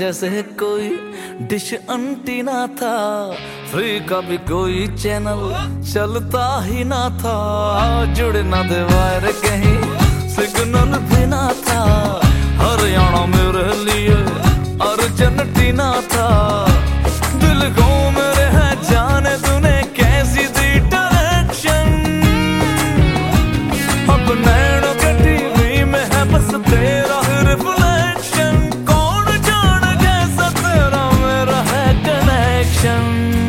जैसे कोई dish antenna था, फ्री का भी कोई चैनल चलता ही ना था। जुड़े ना दे वायर कहीं सिग्नल भी ना था, हरियाणा मेरे लिए अर्जेंटीना था। दिल को मेरे है जाने तूने कैसी दी डायरेक्शन, अब नैनों के टीवी में है बस तेरा रिफ्लेक्शन। कौन जाने कैसा तेरा मेरा है कनेक्शन।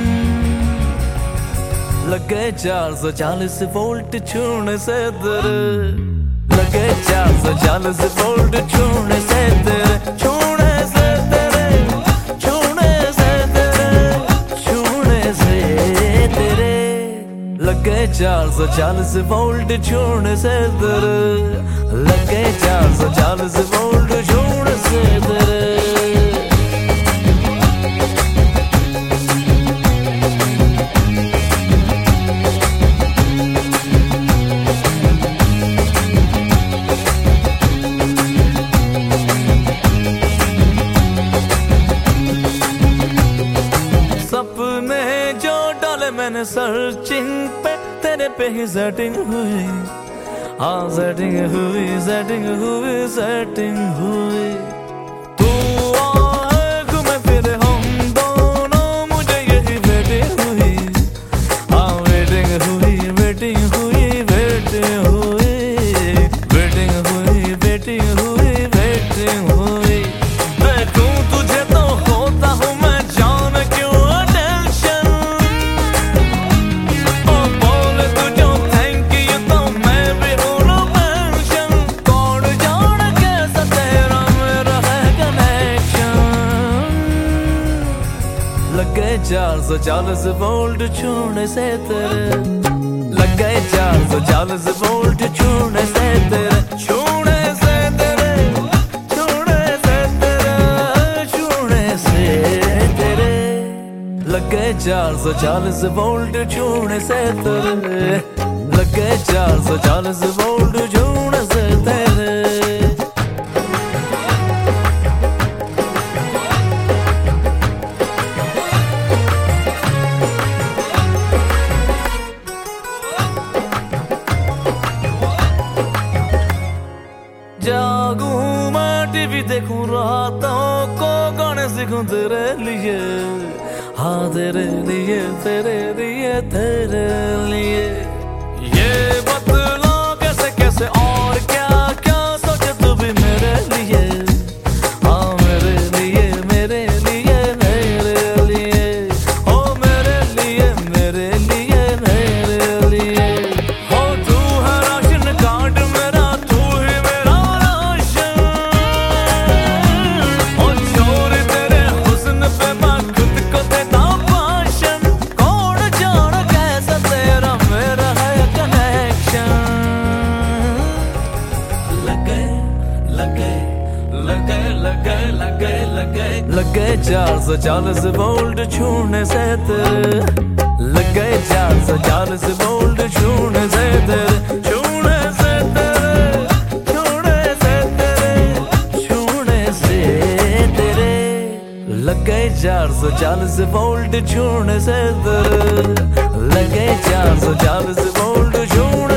लगे 440 वोल्ट छूने से तेरे, लगे 440 वोल्ट छूने से तेरे, छूने से तेरे, छूने से तेरे, छूने से तेरे। लगे 440 वोल्ट छूने से तेरे, लगे 440 वोल्ट छूने से तेरे। सपने जो डाले मैंने सर्चिंग पे, तेरे पे ही सेटिंग हुई। हाँ सेटिंग हुई, सेटिंग हुई, सेटिंग हुई। तू आए घूमे फिरे हम दोनों, मुझे यही वेटिंग हुई। हाँ वेटिंग हुई, वेटिंग हुई, वेटिंग हुई, वेटिंग हुई, वेटिंग हुई, वेटिंग हुई। देखूं तुझे तो होता हूँ मैं जान क्यों अटेंशन। ओ बोले तुझे थैंक यू तो मैं भी हूँ नो मेंशन। कौन जाने कैसा तेरा मेरा है कनेक्शन। लगे 440 वोल्ट छूने से तेरे, लगे 440 वोल्ट छूने से तेरे, छूने से तेरे, छूने से तेरे, छूने से तेरे। लगे 440 वोल्ट छूने से तेरे, लगे 440 वोल्ट छूने से तेरे। जागूं मैं टीवी देखूं रातों को, गाने सीखूं तेरे लिए। हाँ तेरे लिए, तेरे लिए, तेरे लिए। ये बतला कैसे कैसे और क्या क्या सोचे तू भी मेरे लिए। हाँ मेरे लिए, मेरे लिए, मेरे लिए। ओ मेरे लिए, मेरे लिए, मेरे लिए। हो तू है राशन कार्ड मेरा, तू ही मेरा राशन। ओ चोर तेरे हुस्न पे मैं खुद को देता भाषण। कौन जाने कैसा तेरा मेरा है कनेक्शन। लगे लगे लगे लगे लगे लगे लगे 440 वोल्ट छूने से तेरे, लगे 440 वोल्ट छूने से तेरे, छूने से तेरे, छूने से तेरे, छूने से तेरे। लगे 440 वोल्ट छूने से तेरे, लगे 440 वोल्ट छूने